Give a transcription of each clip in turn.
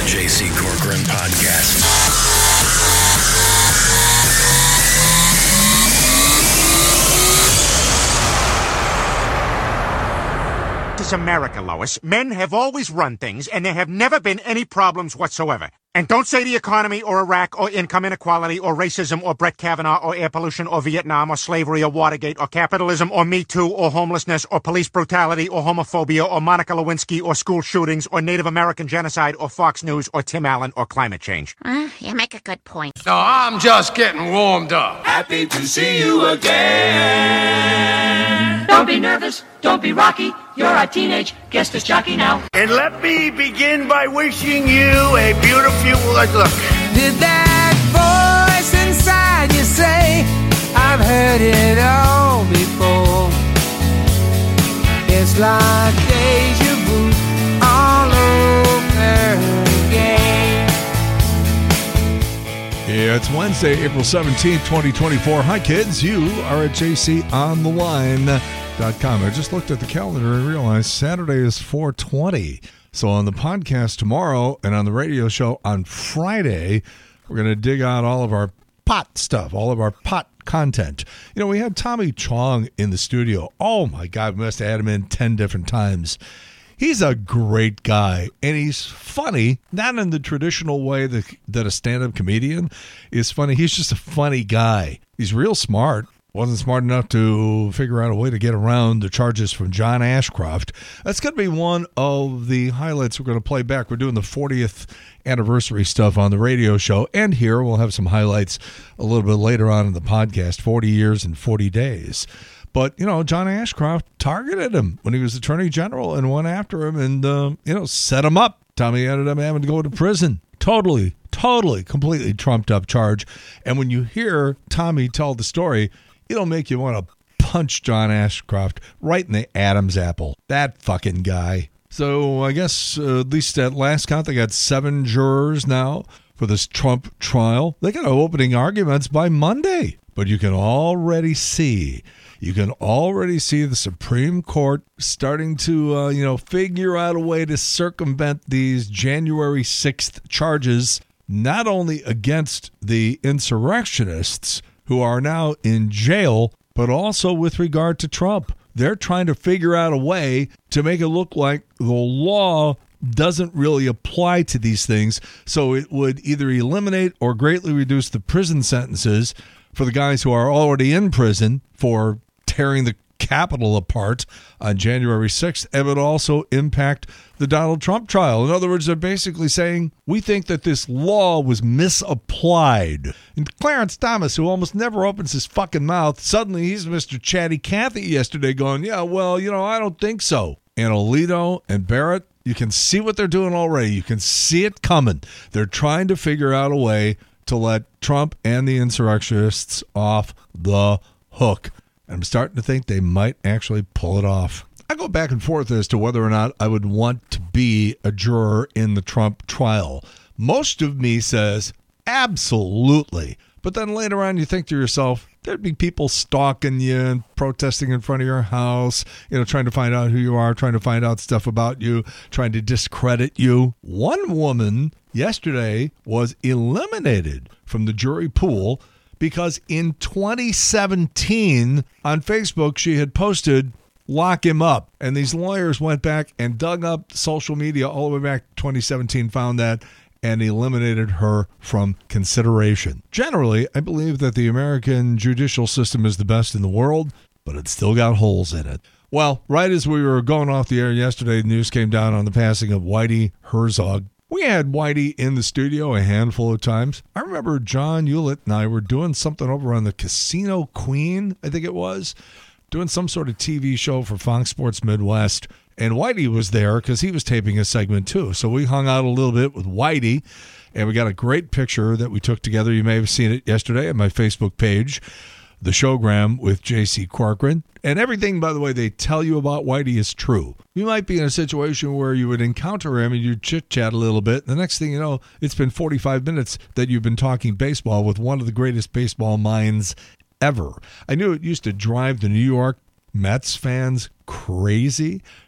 J.C. Corcoran Podcast. This is America, Lois. Men have always run things, and there have never been any problems whatsoever. And don't say the economy or Iraq or income inequality or racism or Brett Kavanaugh or air pollution or Vietnam or slavery or Watergate or capitalism or Me Too or homelessness or police brutality or homophobia or Monica Lewinsky or school shootings or Native American genocide or Fox News or Tim Allen or climate change. You make a good point. No, I'm just getting warmed up. Happy to see you again. Don't be nervous. Don't be rocky. You're a teenage guest as jockey now. And let me begin by wishing you a beautiful look. Did that voice inside you say, I've heard it all before? It's like deja vu all over again. Yeah, it's Wednesday, April 17th, 2024. Hi, kids. You are at jcontheline.com. I just looked at the calendar and realized Saturday is 420. So on the podcast tomorrow and on the radio show on Friday, we're going to dig out all of our pot stuff, all of our pot content. You know, we had Tommy Chong in the studio. Oh, my God, we must have had him in 10 different times. He's a great guy, and he's funny, not in the traditional way that a stand-up comedian is funny. He's just a funny guy. He's real smart. Wasn't smart enough to figure out a way to get around the charges from John Ashcroft. That's going to be one of the highlights we're going to play back. We're doing the 40th anniversary stuff on the radio show, and here we'll have some highlights a little bit later on in the podcast, 40 years and 40 days. But, you know, John Ashcroft targeted him when he was Attorney General and went after him and, set him up. Tommy ended up having to go to prison. Totally, completely trumped up charge. And when you hear Tommy tell the story, it'll make you want to punch John Ashcroft right in the Adam's apple. That fucking guy. So I guess at least at last count, they got 7 jurors now for this Trump trial. They got opening arguments by Monday. But you can already see the Supreme Court starting to, figure out a way to circumvent these January 6th charges, not only against the insurrectionists who are now in jail, but also with regard to Trump. They're trying to figure out a way to make it look like the law doesn't really apply to these things, so it would either eliminate or greatly reduce the prison sentences for the guys who are already in prison for tearing the Capitol apart on January 6th, and would also impact the Donald Trump trial. In other words, they're basically saying, we think that this law was misapplied. And Clarence Thomas, who almost never opens his fucking mouth, suddenly he's Mr. Chatty Cathy yesterday going, yeah, well, I don't think so. And Alito and Barrett, you can see what they're doing already. You can see it coming. They're trying to figure out a way to let Trump and the insurrectionists off the hook. I'm starting to think they might actually pull it off. I go back and forth as to whether or not I would want to be a juror in the Trump trial. Most of me says absolutely. But then later on you think to yourself, there'd be people stalking you and protesting in front of your house, trying to find out who you are, trying to find out stuff about you, trying to discredit you. One woman yesterday was eliminated from the jury pool because in 2017 on Facebook, she had posted, lock him up. And these lawyers went back and dug up social media all the way back to 2017, found that, and eliminated her from consideration. Generally, I believe that the American judicial system is the best in the world, but it's still got holes in it. Well, right as we were going off the air yesterday, the news came down on the passing of Whitey Herzog. We had Whitey in the studio a handful of times. I remember John Hewlett and I were doing something over on the Casino Queen, I think it was, doing some sort of TV show for Fox Sports Midwest. And Whitey was there because he was taping a segment too. So we hung out a little bit with Whitey, and we got a great picture that we took together. You may have seen it yesterday on my Facebook page, The Showgram with J.C. Corcoran. And everything, by the way, they tell you about Whitey is true. You might be in a situation where you would encounter him and you chit-chat a little bit. The next thing you know, it's been 45 minutes that you've been talking baseball with one of the greatest baseball minds ever. I knew it used to drive the New York Mets fans crazy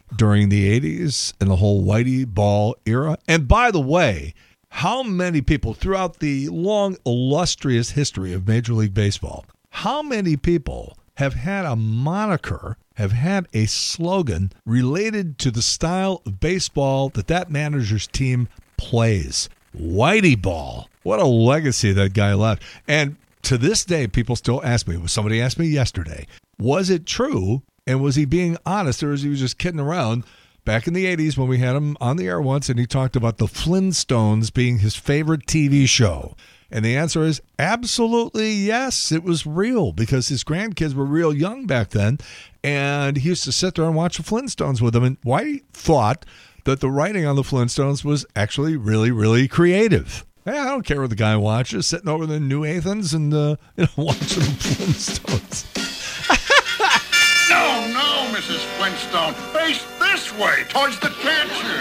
during the 80s and the whole Whitey Ball era. And by the way, how many people throughout the long, illustrious history of Major League Baseball, how many people have had a moniker, have had a slogan related to the style of baseball that manager's team plays? Whitey Ball. What a legacy that guy left. And to this day, people still ask me, somebody asked me yesterday, was it true? And was he being honest, or was he just kidding around? Back in the 80s when we had him on the air once and he talked about the Flintstones being his favorite TV show. And the answer is absolutely yes, it was real because his grandkids were real young back then. And he used to sit there and watch the Flintstones with them. And Whitey thought that the writing on the Flintstones was actually really, really creative. I don't care what the guy watches, sitting over in New Athens and watching the Flintstones. No, Mrs. Flintstone. Face this way, towards the catcher.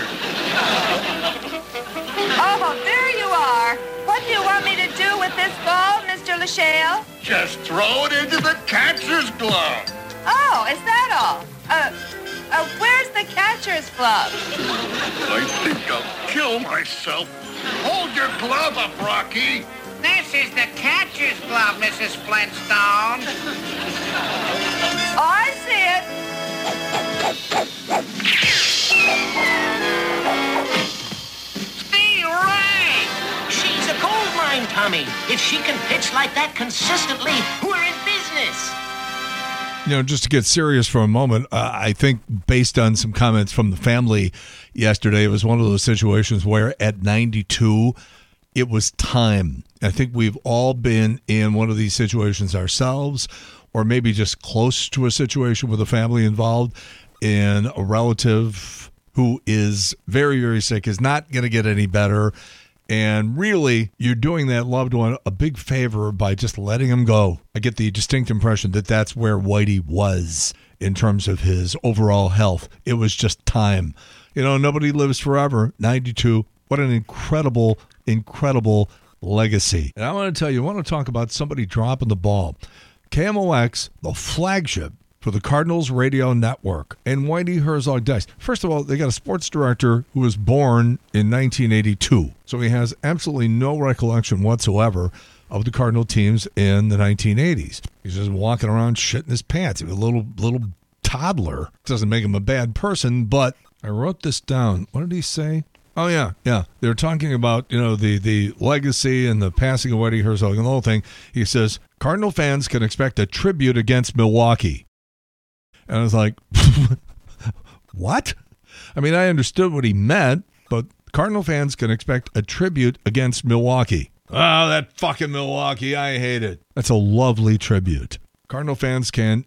Oh, there you are. What do you want me to do with this ball, Mr. Lachelle? Just throw it into the catcher's glove. Oh, is that all? Where's the catcher's glove? I think I'll kill myself. Hold your glove up, Rocky. This is the catcher's glove, Mrs. Flintstone. Oh, I see it. Steve Ray! She's a gold mine, Tommy. If she can pitch like that consistently, we're in business. Just to get serious for a moment, I think based on some comments from the family yesterday, it was one of those situations where at 92, it was time. I think we've all been in one of these situations ourselves, or maybe just close to a situation with a family involved in a relative who is very, very sick, is not going to get any better. And really, you're doing that loved one a big favor by just letting him go. I get the distinct impression that that's where Whitey was in terms of his overall health. It was just time. Nobody lives forever. 92. What an incredible, incredible legacy. And I want to tell you, I want to talk about somebody dropping the ball. KMOX, the flagship for the Cardinals radio network, and Whitey Herzog Dice. First of all, they got a sports director who was born in 1982, so he has absolutely no recollection whatsoever of the Cardinal teams in the 1980s. He's just walking around shitting his pants. He was a little toddler. Doesn't make him a bad person, but I wrote this down. What did he say? Oh, yeah. They were talking about, the legacy and the passing of Whitey Herzog and the whole thing. He says, Cardinal fans can expect a tribute against Milwaukee. And I was like, what? I mean, I understood what he meant, but Cardinal fans can expect a tribute against Milwaukee. Oh, that fucking Milwaukee. I hate it. That's a lovely tribute. Cardinal fans can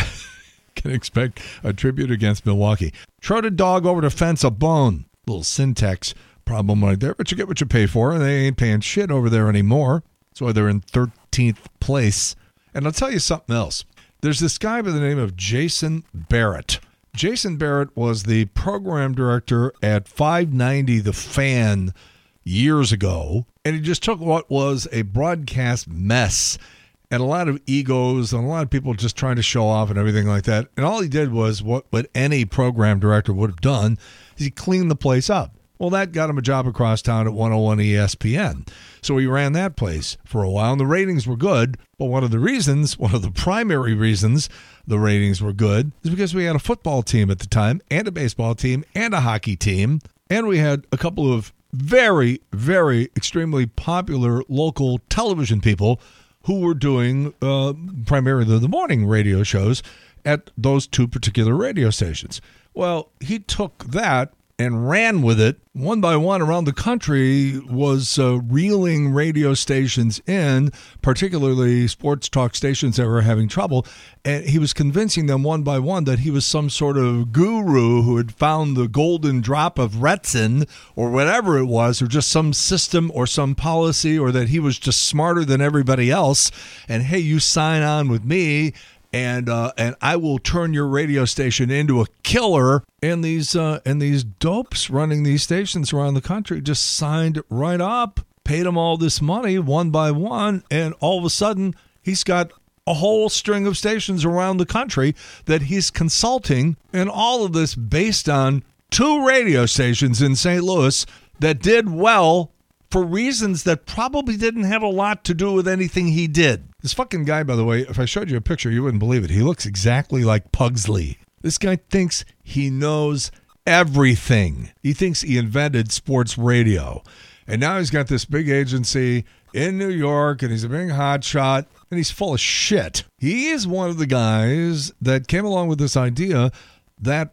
expect a tribute against Milwaukee. Trot a dog over the fence a bone. Little syntax problem right there, but you get what you pay for, and they ain't paying shit over there anymore. That's why they're in 13th place. And I'll tell you something else. There's this guy by the name of Jason Barrett. Jason Barrett was the program director at 590 The Fan years ago, and he just took what was a broadcast mess and a lot of egos and a lot of people just trying to show off and everything like that. And all he did was what any program director would have done, is he cleaned the place up. Well, that got him a job across town at 101 ESPN. So he ran that place for a while, and the ratings were good. But one of the primary reasons the ratings were good is because we had a football team at the time, and a baseball team, and a hockey team. And we had a couple of very, very extremely popular local television people who were doing primarily the morning radio shows at those two particular radio stations. Well, he took that and ran with it. One by one around the country was reeling radio stations in, particularly sports talk stations that were having trouble. And he was convincing them one by one that he was some sort of guru who had found the golden drop of Retsin or whatever it was, or just some system or some policy, or that he was just smarter than everybody else. And, hey, you sign on with me, and I will turn your radio station into a killer. And these dopes running these stations around the country just signed right up, paid him all this money one by one, and all of a sudden he's got a whole string of stations around the country that he's consulting, and all of this based on 2 radio stations in St. Louis that did well for reasons that probably didn't have a lot to do with anything he did. This fucking guy, by the way, if I showed you a picture, you wouldn't believe it. He looks exactly like Pugsley. This guy thinks he knows everything. He thinks he invented sports radio. And now he's got this big agency in New York, and he's a big hotshot, and he's full of shit. He is one of the guys that came along with this idea that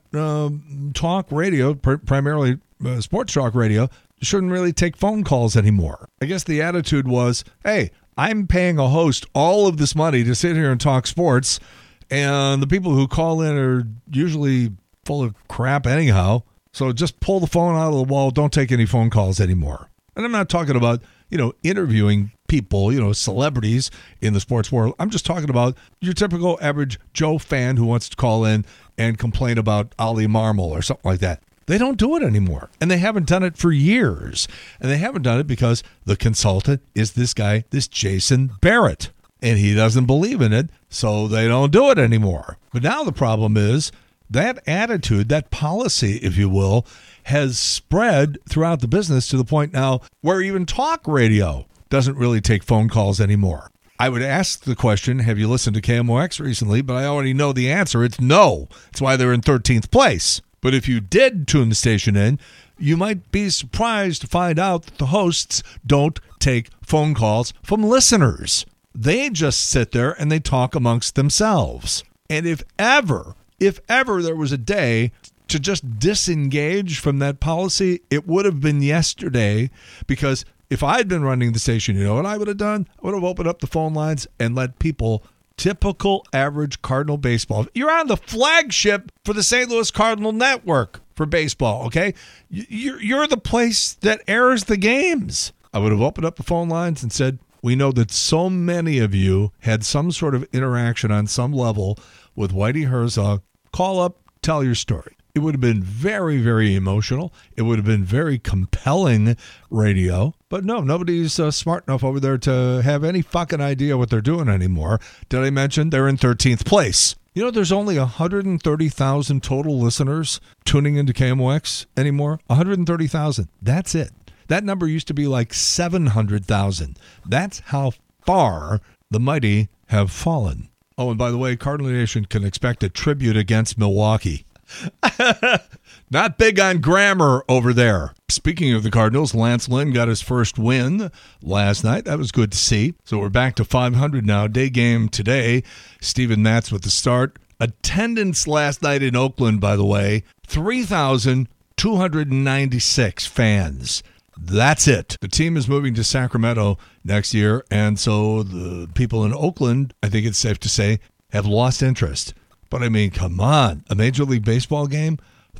talk radio, primarily sports talk radio, shouldn't really take phone calls anymore. I guess the attitude was, hey, I'm paying a host all of this money to sit here and talk sports, and the people who call in are usually full of crap anyhow, so just pull the phone out of the wall. Don't take any phone calls anymore. And I'm not talking about, interviewing people, celebrities in the sports world. I'm just talking about your typical average Joe fan who wants to call in and complain about Ollie Marmol or something like that. They don't do it anymore, and they haven't done it for years. And they haven't done it because the consultant is this guy, this Jason Barrett, and he doesn't believe in it, so they don't do it anymore. But now the problem is that attitude, that policy, if you will, has spread throughout the business to the point now where even talk radio doesn't really take phone calls anymore. I would ask the question, have you listened to KMOX recently? But I already know the answer. It's no. That's why they're in 13th place. But if you did tune the station in, you might be surprised to find out that the hosts don't take phone calls from listeners. They just sit there and they talk amongst themselves. And if ever there was a day to just disengage from that policy, it would have been yesterday, because if I'd been running the station, you know what I would have done? I would have opened up the phone lines and let people, typical average Cardinal baseball. You're on the flagship for the St. Louis Cardinal Network for baseball, okay? You're the place that airs the games. I would have opened up the phone lines and said, we know that so many of you had some sort of interaction on some level with Whitey Herzog. Call up, tell your story. It would have been very, very emotional. It would have been very compelling radio. But no, nobody's smart enough over there to have any fucking idea what they're doing anymore. Did I mention they're in 13th place? There's only 130,000 total listeners tuning into KMOX anymore. 130,000. That's it. That number used to be like 700,000. That's how far the mighty have fallen. Oh, and by the way, Cardinal Nation can expect a tribute against Milwaukee. Not big on grammar over there. Speaking of the Cardinals, Lance Lynn got his first win last night. That was good to see. So we're back to 500 now. Day game today. Steven Matz with the start. Attendance last night in Oakland, by the way, 3,296 fans. That's it. The team is moving to Sacramento next year, and so the people in Oakland, I think it's safe to say, have lost interest. But I mean, come on, a Major League Baseball game,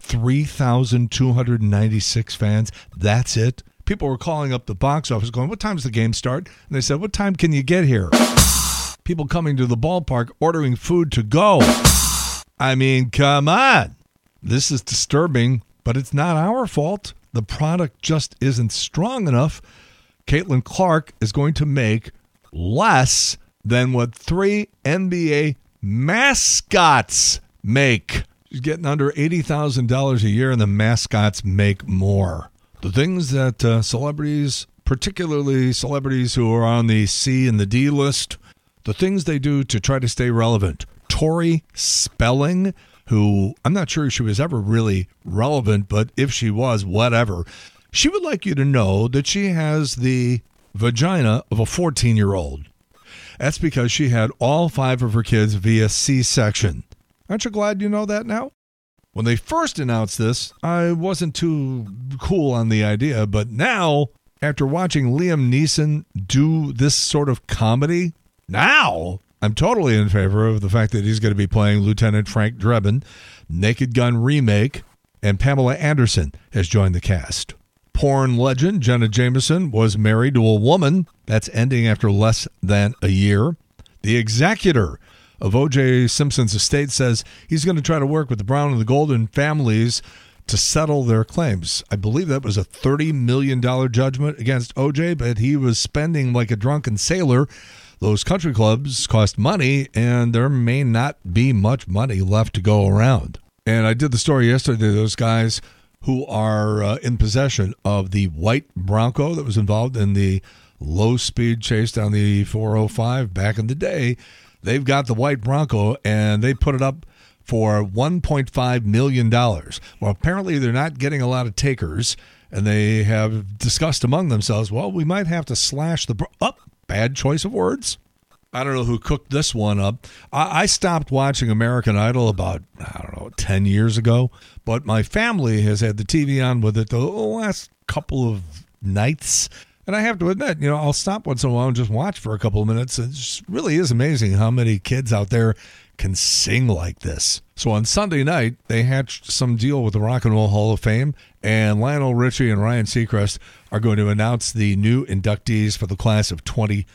3,296 fans, that's it. People were calling up the box office going, what time's the game start? And they said, what time can you get here? People coming to the ballpark ordering food to go. I mean, come on. This is disturbing, but it's not our fault. The product just isn't strong enough. Caitlin Clark is going to make less than what 3 NBA mascots make. She's getting under $80,000 a year, and the mascots make more. The things that celebrities, particularly celebrities who are on the C and the D list, the things they do to try to stay relevant. Tori Spelling, who I'm not sure she was ever really relevant, but if she was, whatever. She would like you to know that she has the vagina of a 14-year-old. That's because she had all 5 of her kids via C-section. Aren't you glad you know that now? When they first announced this, I wasn't too cool on the idea, but now, after watching Liam Neeson do this sort of comedy, now I'm totally in favor of the fact that he's going to be playing Lieutenant Frank Drebin. Naked Gun remake, and Pamela Anderson has joined the cast. Porn legend Jenna Jameson was married to a woman. That's ending after less than a year. The executor of O.J. Simpson's estate says he's going to try to work with the Brown and the Golden families to settle their claims. I believe that was a $30 million judgment against O.J., but he was spending like a drunken sailor those country clubs cost money, and there may not be much money left to go around. And I did the story yesterday, those guys who are in possession of the white Bronco that was involved in the low-speed chase down the 405 back in the day. They've got the white Bronco, and they put it up for $1.5 million. Well, apparently they're not getting a lot of takers, and they have discussed among themselves, well, we might have to slash the... bad choice of words. I don't know who cooked this one up. I stopped watching American Idol about, 10 years ago, but my family has had the TV on with it the last couple of nights. And I have to admit, I'll stop once in a while and just watch for a couple of minutes. It just really is amazing how many kids out there can sing like this. So on Sunday night, they hatched some deal with the Rock and Roll Hall of Fame, and Lionel Richie and Ryan Seacrest are going to announce the new inductees for the class of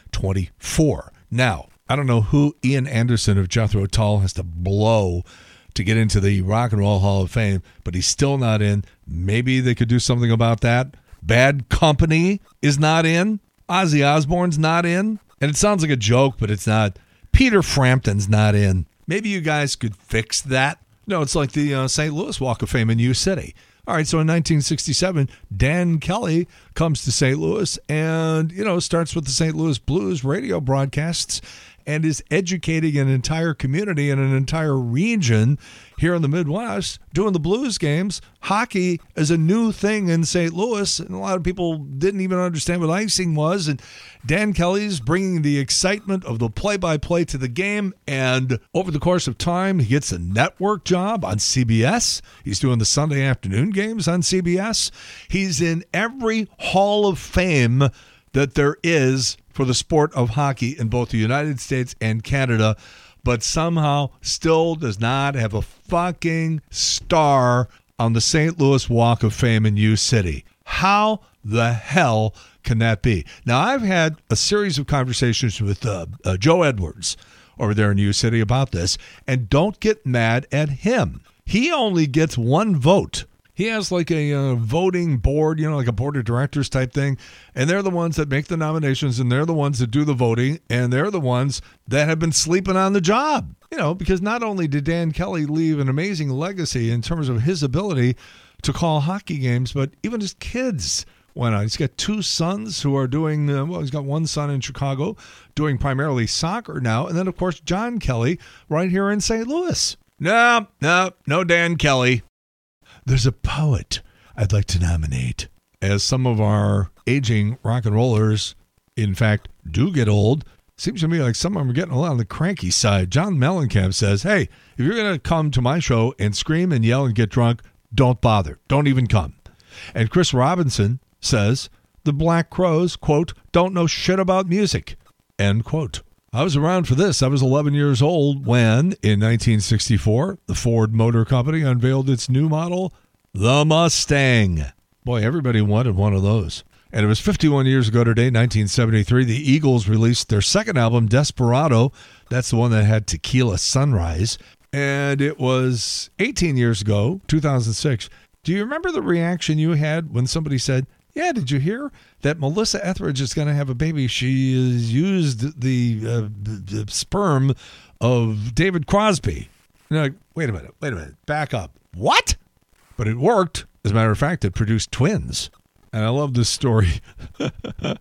2024. Now, I don't know who Ian Anderson of Jethro Tull has to blow to get into the Rock and Roll Hall of Fame, but he's still not in. Maybe they could do something about that. Bad Company is not in. Ozzy Osbourne's not in. And it sounds like a joke, but it's not. Peter Frampton's not in. Maybe you guys could fix that. No, it's like the St. Louis Walk of Fame in U City. All right, so in 1967, Dan Kelly comes to St. Louis and, starts with the St. Louis Blues radio broadcasts and is educating an entire community and an entire region here in the Midwest doing the blues games. Hockey is a new thing in St. Louis, and a lot of people didn't even understand what icing was. And Dan Kelly's bringing the excitement of the play-by-play to the game, and over the course of time, he gets a network job on CBS. He's doing the Sunday afternoon games on CBS. He's in every Hall of Fame that there is for the sport of hockey in both the United States and Canada, but somehow still does not have a fucking star on the St. Louis Walk of Fame in U City. How the hell can that be? Now, I've had a series of conversations with Joe Edwards over there in U City about this, and don't get mad at him. He only gets one vote. He has like a voting board, like a board of directors type thing, and they're the ones that make the nominations, and they're the ones that do the voting, and they're the ones that have been sleeping on the job. Because not only did Dan Kelly leave an amazing legacy in terms of his ability to call hockey games, but even his kids went on. He's got two sons who are doing, he's got one son in Chicago doing primarily soccer now, and then, of course, John Kelly right here in St. Louis. No Dan Kelly. There's a poet I'd like to nominate. As some of our aging rock and rollers, in fact, do get old, seems to me like some of them are getting a lot on the cranky side. John Mellencamp says, hey, if you're going to come to my show and scream and yell and get drunk, don't bother. Don't even come. And Chris Robinson says, the Black Crowes, quote, don't know shit about music, end quote. I was around for this. I was 11 years old when, in 1964, the Ford Motor Company unveiled its new model, the Mustang. Boy, everybody wanted one of those. And it was 51 years ago today, 1973, the Eagles released their second album, Desperado. That's the one that had Tequila Sunrise. And it was 18 years ago, 2006. Do you remember the reaction you had when somebody said, yeah, did you hear that Melissa Etheridge is going to have a baby? She has used the sperm of David Crosby. You're like, wait a minute, back up. What? But it worked. As a matter of fact, it produced twins. And I love this story. The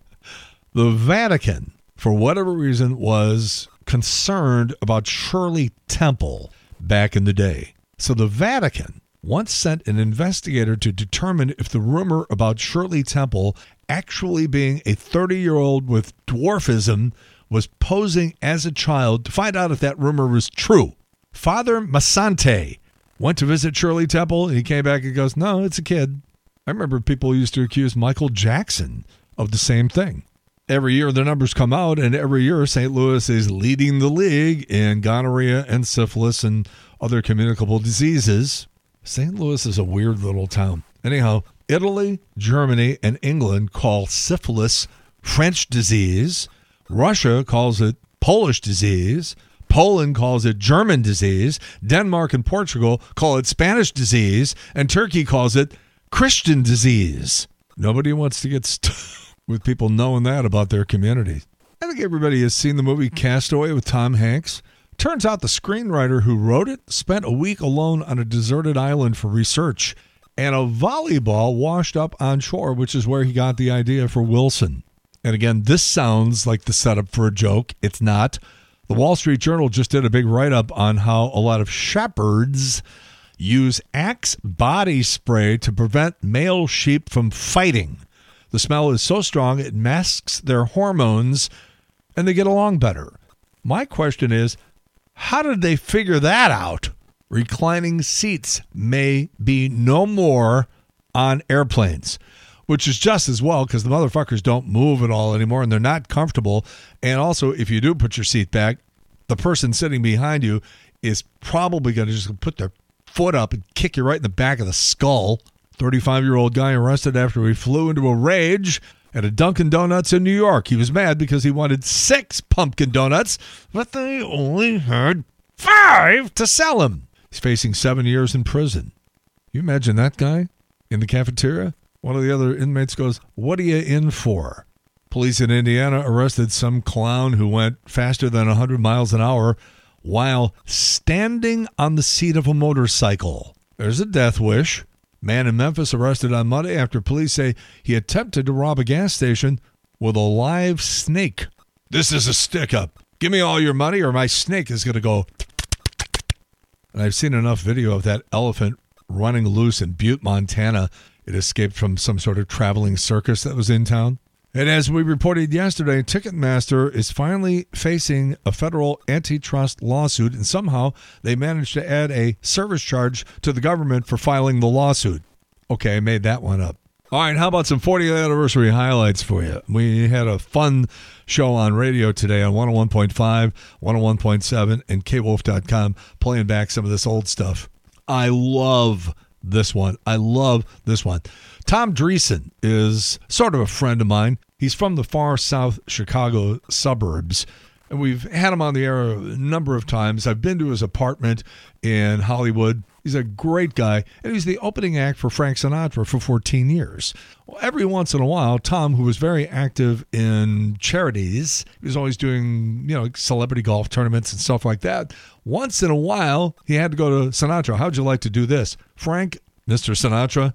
Vatican, for whatever reason, was concerned about Shirley Temple back in the day. So the Vatican once sent an investigator to determine if the rumor about Shirley Temple actually being a 30-year-old with dwarfism was posing as a child to find out if that rumor was true. Father Masante went to visit Shirley Temple. He came back and goes, no, it's a kid. I remember people used to accuse Michael Jackson of the same thing. Every year the numbers come out, and every year St. Louis is leading the league in gonorrhea and syphilis and other communicable diseases. St. Louis is a weird little town. Anyhow, Italy, Germany, and England call syphilis French disease. Russia calls it Polish disease. Poland calls it German disease. Denmark and Portugal call it Spanish disease. And Turkey calls it Christian disease. Nobody wants to get with people knowing that about their community. I think everybody has seen the movie Castaway with Tom Hanks. Turns out the screenwriter who wrote it spent a week alone on a deserted island for research, and a volleyball washed up on shore, which is where he got the idea for Wilson. And again, this sounds like the setup for a joke. It's not. The Wall Street Journal just did a big write-up on how a lot of shepherds use Axe body spray to prevent male sheep from fighting. The smell is so strong it masks their hormones, and they get along better. My question is, how did they figure that out? Reclining seats may be no more on airplanes, which is just as well because the motherfuckers don't move at all anymore and they're not comfortable. And also, if you do put your seat back, the person sitting behind you is probably going to just put their foot up and kick you right in the back of the skull. 35-year-old guy arrested after he flew into a rage at a Dunkin' Donuts in New York. He was mad because he wanted 6 pumpkin donuts, but they only had 5 to sell him. He's facing 7 years in prison. You imagine that guy in the cafeteria? One of the other inmates goes, "What are you in for?" Police in Indiana arrested some clown who went faster than 100 miles an hour while standing on the seat of a motorcycle. There's a death wish. Man in Memphis arrested on Monday after police say he attempted to rob a gas station with a live snake. "This is a stick-up. Give me all your money or my snake is going to go." And I've seen enough video of that elephant running loose in Butte, Montana. It escaped from some sort of traveling circus that was in town. And as we reported yesterday, Ticketmaster is finally facing a federal antitrust lawsuit, and somehow they managed to add a service charge to the government for filing the lawsuit. Okay, I made that one up. All right, how about some 40th anniversary highlights for you? We had a fun show on radio today on 101.5, 101.7, and kwolf.com playing back some of this old stuff. I love this one. Tom Dreesen is sort of a friend of mine. He's from the far south Chicago suburbs, and we've had him on the air a number of times. I've been to his apartment in Hollywood. He's a great guy, and he's the opening act for Frank Sinatra for 14 years. Well, every once in a while, Tom, who was very active in charities, he was always doing, celebrity golf tournaments and stuff like that. Once in a while, he had to go to Sinatra. "How'd you like to do this?" "Frank, Mr. Sinatra,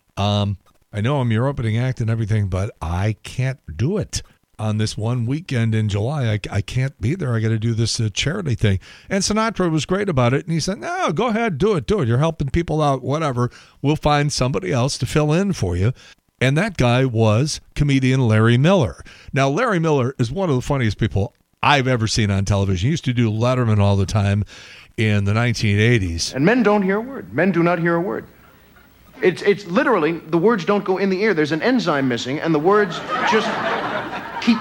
I know I'm your opening act and everything, but I can't do it on this one weekend in July. I can't be there. I got to do this charity thing." And Sinatra was great about it. And he said, "No, go ahead, do it. You're helping people out, whatever. We'll find somebody else to fill in for you." And that guy was comedian Larry Miller. Now, Larry Miller is one of the funniest people I've ever seen on television. He used to do Letterman all the time in the 1980s. And men don't hear a word. Men do not hear a word. It's literally, the words don't go in the ear. There's an enzyme missing, and the words just keep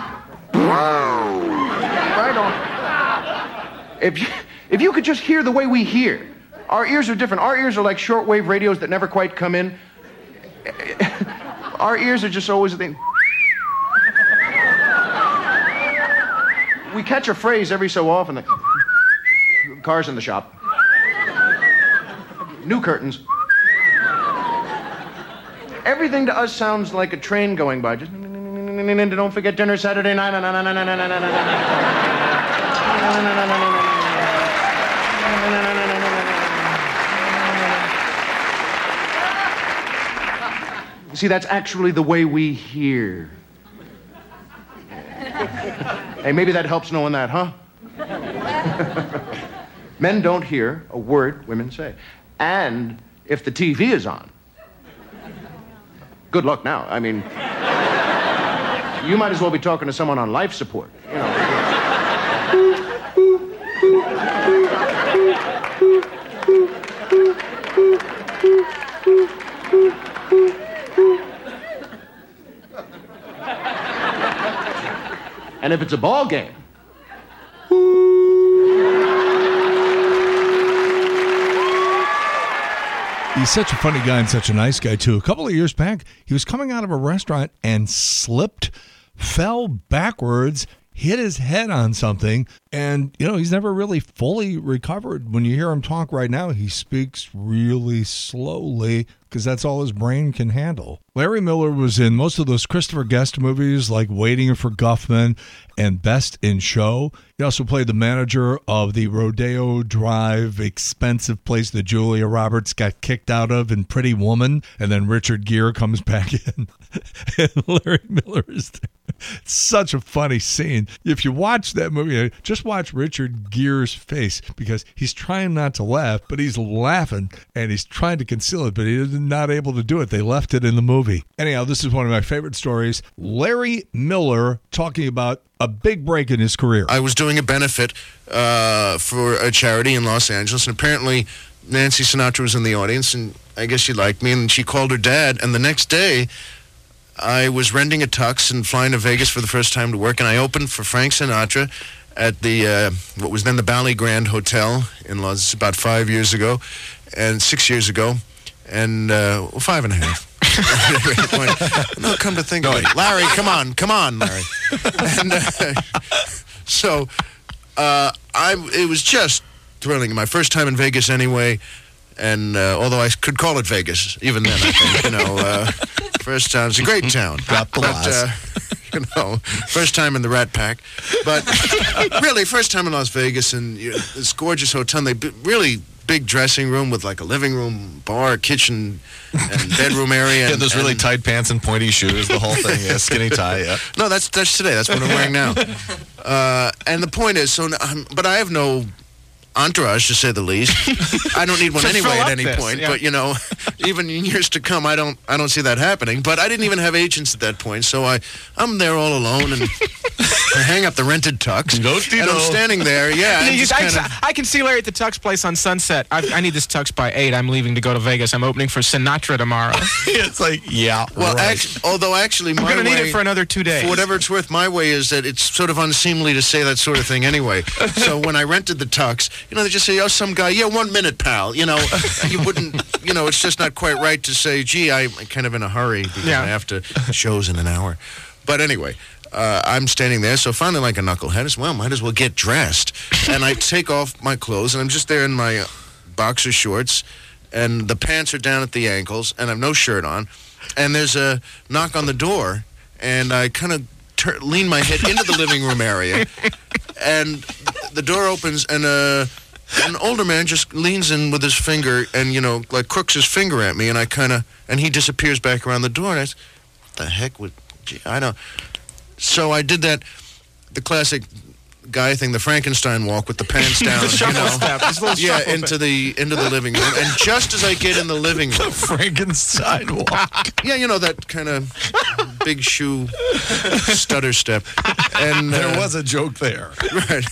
right on. If you could just hear the way we hear. Our ears are different. Our ears are like shortwave radios that never quite come in. Our ears are just always a thing. We catch a phrase every so often. Like, cars in the shop. New curtains. Everything to us sounds like a train going by. Just don't forget dinner Saturday night. See, that's actually the way we hear. Hey, maybe that helps knowing that, huh? Men don't hear a word women say. And if the TV is on, good luck now. I mean, you might as well be talking to someone on life support, And if it's a ball game, he's such a funny guy and such a nice guy, too. A couple of years back, he was coming out of a restaurant and slipped, fell backwards, hit his head on something, and, he's never really fully recovered. When you hear him talk right now, he speaks really slowly because that's all his brain can handle. Larry Miller was in most of those Christopher Guest movies like Waiting for Guffman and Best in Show. He also played the manager of the Rodeo Drive expensive place that Julia Roberts got kicked out of in Pretty Woman, and then Richard Gere comes back in and Larry Miller is there. It's such a funny scene. If you watch that movie, just watch Richard Gere's face because he's trying not to laugh, but he's laughing and he's trying to conceal it, but he's not able to do it. They left it in the movie. Anyhow, this is one of my favorite stories. Larry Miller talking about a big break in his career. I was doing a benefit for a charity in Los Angeles, and apparently Nancy Sinatra was in the audience, and I guess she liked me, and she called her dad, and the next day I was renting a tux and flying to Vegas for the first time to work, and I opened for Frank Sinatra at the what was then the Bally Grand Hotel in Los Angeles about 5 years ago, and 6 years ago, and 5.5. No, come to think of it, Larry, come on, Larry. And so it was just thrilling. My first time in Vegas anyway, and although I could call it Vegas even then, I think, first time, it's a great town. Drop the laws. First time in the Rat Pack, but really first time in Las Vegas, and this gorgeous hotel. They really big dressing room with like a living room, bar, kitchen, and bedroom area. Yeah, those really tight pants and pointy shoes, the whole thing. Yeah, skinny tie. Yeah. No, that's today. That's what I'm wearing now. And the point is, but I have no entourage, to say the least. I don't need one anyway at any point. Yeah. But even in years to come, I don't see that happening. But I didn't even have agents at that point, so I'm there all alone, and I hang up the rented tux, and I'm standing there. Yeah, I can see Larry at the Tux place on Sunset. I need this tux by 8. I'm leaving to go to Vegas. I'm opening for Sinatra tomorrow. It's like, yeah. Well, right. although actually, I'm going to need it for another 2 days. For whatever it's worth, my way is that it's sort of unseemly to say that sort of thing anyway. So when I rented the tux, they just say, some guy, 1 minute, pal. You wouldn't, it's just not quite right to say, gee, I'm kind of in a hurry because I have to shows in an hour. But anyway, I'm standing there, so finally, like a knucklehead, I said, well, might as well get dressed. And I take off my clothes, and I'm just there in my boxer shorts, and the pants are down at the ankles, and I have no shirt on. And there's a knock on the door, and I kind of lean my head into the living room area, and the door opens, and an older man just leans in with his finger and, like crooks his finger at me, and and he disappears back around the door, and I said, what the heck I don't. So I did that, the classic guy thing, the Frankenstein walk with the pants down. The shuffle step. Into the living room. And just as I get in the living room. The Frankenstein walk. Yeah, that kind of big shoe stutter step. And there was a joke there. Right.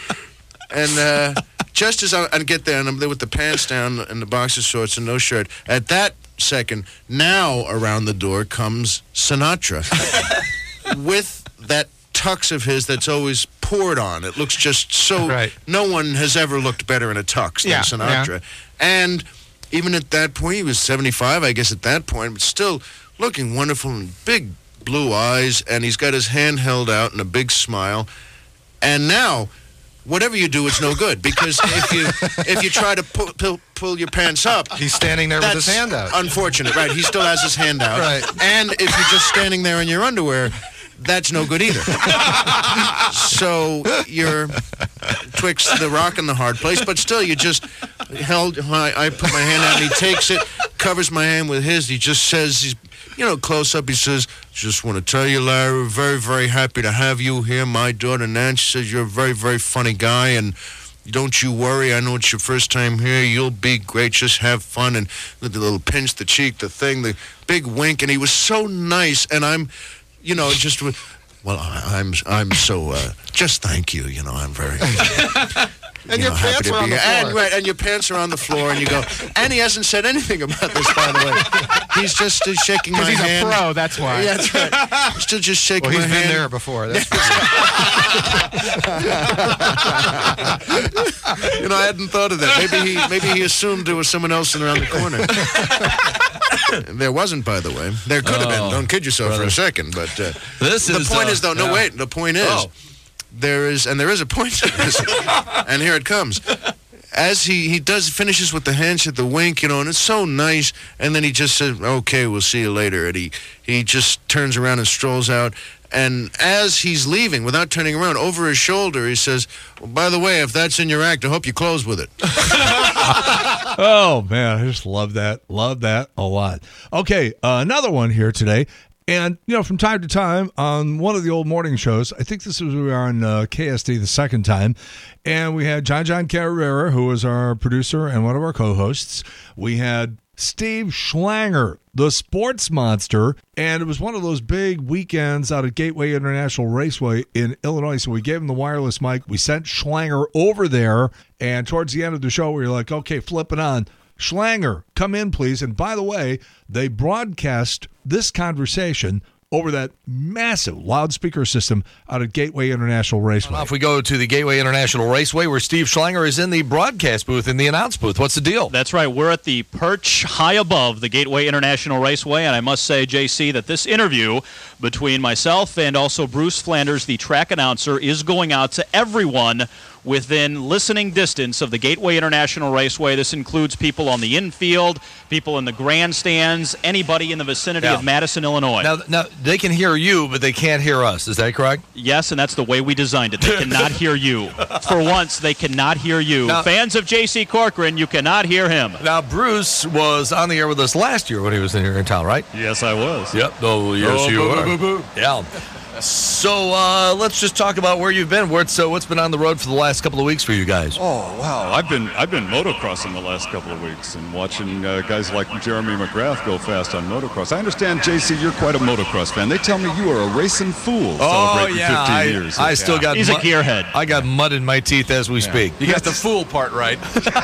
And just as I get there, and I'm there with the pants down and the boxer shorts and no shirt, at that second, now around the door comes Sinatra with that tux of his that's always poured on. It looks just so... Right. No one has ever looked better in a tux than Sinatra. Yeah. And even at that point, he was 75, I guess, at that point, but still looking wonderful and big blue eyes, and he's got his hand held out and a big smile. And now, whatever you do, it's no good, because if you try to pull your pants up... He's standing there with his hand out. Unfortunate, right. He still has his hand out. Right. And if you're just standing there in your underwear... That's no good either. So you're twixt the rock and the hard place, but still you just I put my hand out and he takes it, covers my hand with his. He just says, he's close up, he says, just want to tell you, Larry, we're very, very happy to have you here. My daughter Nancy says you're a very, very funny guy, and don't you worry. I know it's your first time here. You'll be great. Just have fun. And the little pinch, the cheek, the thing, the big wink. And he was so nice, and I'm so, just thank you, I'm very... And your pants are on the floor. And your pants are on the floor, and you go, and he hasn't said anything about this, by the way. He's just shaking my hand. Because he's a pro, that's why. Yeah, that's right. Still just shaking my hand. He's been there before. That's I hadn't thought of that. Maybe he assumed there was someone else around the corner. There wasn't, by the way. There could have been. Don't kid yourself for a second. But the point is, though, the point is, there is a point to this, and here it comes. As he finishes with the handshake, the wink, and it's so nice, and then he just says, "Okay, we'll see you later," and he just turns around and strolls out. And as he's leaving, without turning around, over his shoulder, he says, "Well, by the way, if that's in your act, I hope you close with it." Oh, man, I just love that. Love that a lot. Okay, another one here today. And, from time to time on one of the old morning shows, I think this was we were on KSD the second time, and we had John Carrera, who was our producer and one of our co-hosts. We had Steve Schlanger, the sports monster, and it was one of those big weekends out at Gateway International Raceway in Illinois, so we gave him the wireless mic. We sent Schlanger over there, and towards the end of the show, we were like, okay, flip it on. Schlanger, come in, please. And by the way, they broadcast this conversation over that massive loudspeaker system out at Gateway International Raceway. If we go to the Gateway International Raceway, where Steve Schlanger is in the broadcast booth, in the announce booth. What's the deal? That's right. We're at the perch high above the Gateway International Raceway, and I must say, JC, that this interview between myself and also Bruce Flanders, the track announcer, is going out to everyone within listening distance of the Gateway International Raceway. This includes people on the infield, people in the grandstands, anybody in the vicinity of Madison, Illinois. Now, they can hear you, but they can't hear us. Is that correct? Yes, and that's the way we designed it. They cannot hear you. For once, they cannot hear you. Now, fans of J.C. Corcoran, you cannot hear him. Now, Bruce was on the air with us last year when he was in here in town, right? Yes, I was. Yep. Oh, yes, you were. Yeah. So let's just talk about where you've been. What's been on the road for the last couple of weeks for you guys? Oh, wow. I've been motocrossing the last couple of weeks and watching guys like Jeremy McGrath go fast on motocross. I understand, JC, you're quite a motocross fan. They tell me you are a racing fool celebrating 15 years. I still got He's a gearhead. I got mud in my teeth as we speak. You got the fool part right.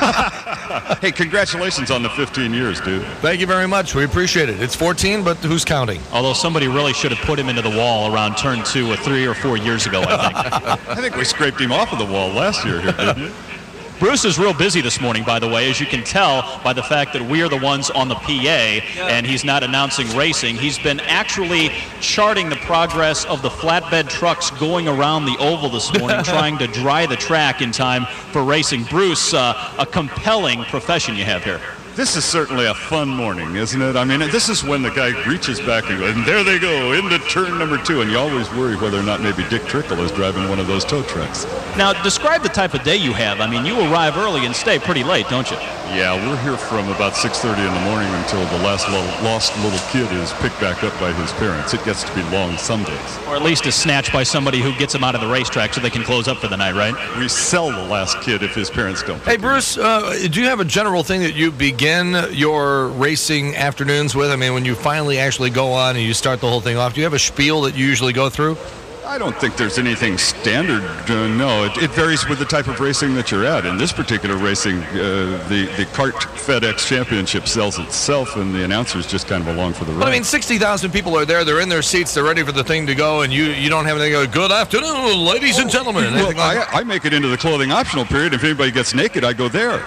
Hey, congratulations on the 15 years, dude. Thank you very much. We appreciate it. It's 14, but who's counting? Although somebody really should have put him into the wall around turn 2 or 3 or 4 years ago, I think. I think we scraped him off of the wall last year here, didn't you? Bruce is real busy this morning, by the way, as you can tell by the fact that we are the ones on the PA and he's not announcing racing. He's been actually charting the progress of the flatbed trucks going around the oval this morning, trying to dry the track in time for racing. Bruce, a compelling profession you have here. This is certainly a fun morning, isn't it? I mean, this is when the guy reaches back and there they go, into turn number 2, and you always worry whether or not maybe Dick Trickle is driving one of those tow trucks. Now, describe the type of day you have. I mean, you arrive early and stay pretty late, don't you? Yeah, we're here from about 6:30 in the morning until the last lost little kid is picked back up by his parents. It gets to be long some days. Or at least is snatched by somebody who gets him out of the racetrack so they can close up for the night, right? We sell the last kid if his parents don't. Hey, Bruce, do you have a general thing that you begin your racing afternoons with? I mean, when you finally actually go on and you start the whole thing off, do you have a spiel that you usually go through? I don't think there's anything standard. No, it varies with the type of racing that you're at. In this particular racing, the CART FedEx Championship sells itself, and the announcer's just kind of along for the ride. But I mean, 60,000 people are there. They're in their seats. They're ready for the thing to go, and you don't have anything to go, good afternoon, ladies and gentlemen. Well, I make it into the clothing optional period. If anybody gets naked, I go there.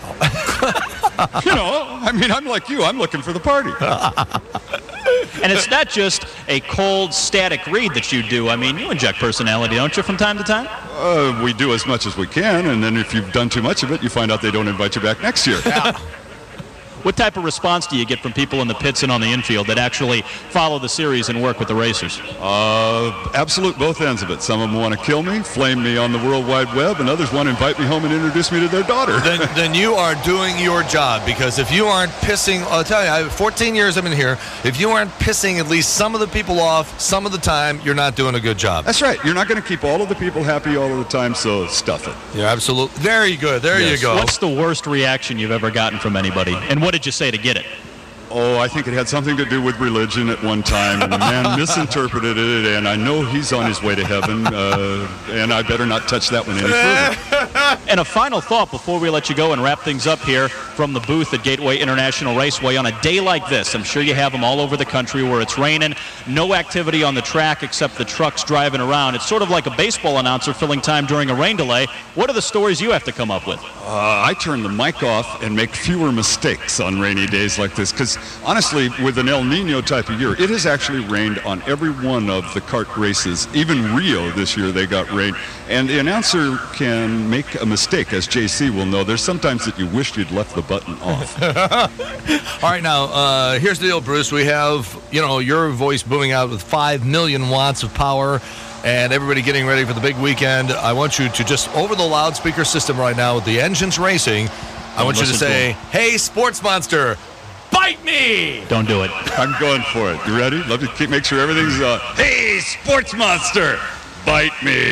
I mean, I'm like you. I'm looking for the party. And it's not just a cold, static read that you do. I mean, you inject personality, don't you, from time to time? We do as much as we can, and then if you've done too much of it, you find out they don't invite you back next year. Yeah. What type of response do you get from people in the pits and on the infield that actually follow the series and work with the racers? Absolute both ends of it. Some of them want to kill me, flame me on the World Wide Web, and others want to invite me home and introduce me to their daughter. Then you are doing your job, because if you aren't pissing, I'll tell you, I have 14 years I've been here, if you aren't pissing at least some of the people off some of the time, you're not doing a good job. That's right. You're not going to keep all of the people happy all of the time, so stuff it. Yeah, absolutely. Very good. There you go. What's the worst reaction you've ever gotten from anybody? And what did you say to get it? Oh, I think it had something to do with religion at one time, and the man misinterpreted it, and I know he's on his way to heaven, and I better not touch that one any further. And a final thought before we let you go and wrap things up here from the booth at Gateway International Raceway. On a day like this, I'm sure you have them all over the country where it's raining, no activity on the track except the trucks driving around. It's sort of like a baseball announcer filling time during a rain delay. What are the stories you have to come up with? I turn the mic off and make fewer mistakes on rainy days like this because, honestly, with an El Nino type of year, it has actually rained on every one of the kart races. Even Rio this year, they got rain. And the announcer can make a mistake, as JC will know. There's sometimes that you wish you'd left the button off. All right, now, here's the deal, Bruce. We have, your voice booming out with 5 million watts of power and everybody getting ready for the big weekend. I want you to just, over the loudspeaker system right now with the engines racing, I want you to say, hey, Sports Monster, bite me! Don't do it. I'm going for it. You ready? Let me make sure everything's, hey, Sports Monster, bite me.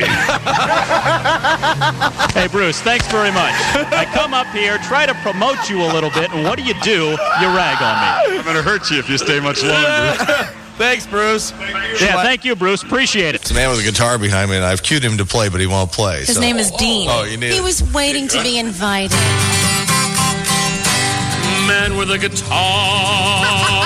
Hey, Bruce, thanks very much. I come up here, try to promote you a little bit, and what do? You rag on me. I'm going to hurt you if you stay much longer. Thanks, Bruce. Yeah, thank you, Bruce. Appreciate it. It's a man with a guitar behind me, and I've cued him to play, but he won't play. His name is Dean. Oh, you need He was waiting to be invited. Man with a guitar.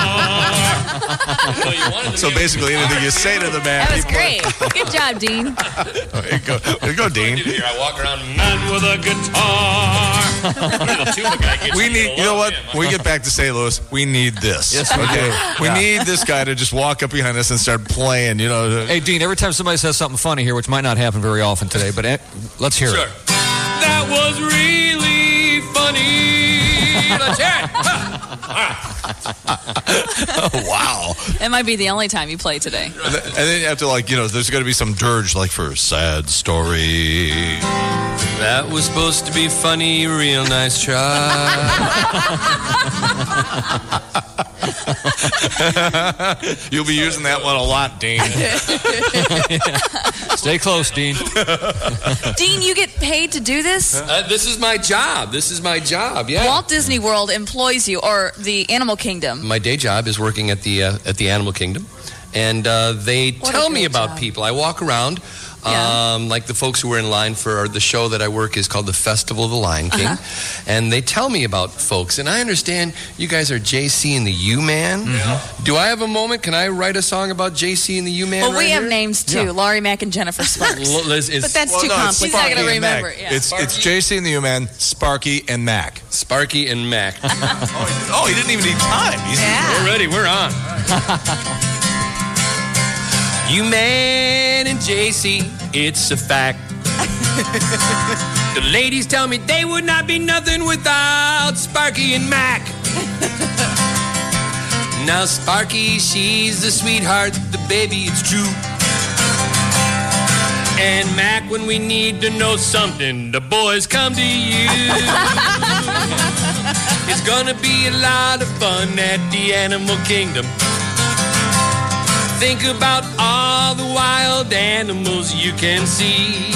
So basically, anything you say to the man, That was great. Good job, Dean. There you go, Dean. Here, I walk around, man with a guitar. We need, you know what? When we get back to St. Louis, we need this. Yes, we okay. do. We need this guy to just walk up behind us and start playing. Hey, Dean. Every time somebody says something funny here, which might not happen very often today, but let's hear it. That was really funny. Let's hear it. Oh, wow. That might be the only time you play today. And then you have to, there's going to be some dirge, for a sad story. That was supposed to be funny. Real nice try. You'll be using that one a lot, Dean. Stay close, Dean. Dean, you get paid to do this? This is my job. Yeah. Walt Disney World employs you, or the Animal Kingdom. My day job is working at the Animal Kingdom, and they tell me about people. I walk around. Like the folks who were in line for the show that I work is called the Festival of the Lion King. And they tell me about folks. And I understand you guys are JC and the U-Man. Mm-hmm. Do I have a moment? Can I write a song about JC and the U-Man? Well, we have names too. Laurie Mack and Jennifer Sparks. But that's too complicated. She's not going to remember. Yeah. It's JC and the U-Man, Sparky and Mac. Sparky and Mac. Oh, he didn't even need time. We're ready. We're on. U-Man and JC, it's a fact. The ladies tell me they would not be nothing without Sparky and Mac. Now Sparky, she's the sweetheart, the baby, it's true. And Mac, when we need to know something, the boys come to you. It's gonna be a lot of fun at the Animal Kingdom. Think about all the wild animals you can see.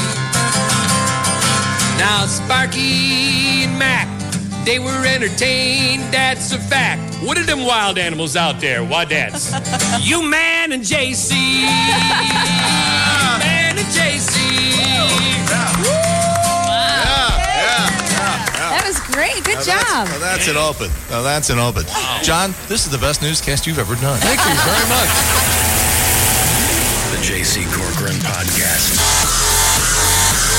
Now Sparky and Mac, they were entertained, that's a fact. What are them wild animals out there? Why, that's U-Man and JC. U-Man and JC. That was great. Good job. That's an open. Now that's an open. John, this is the best newscast you've ever done. Thank you very much. The J.C. Corcoran Podcast.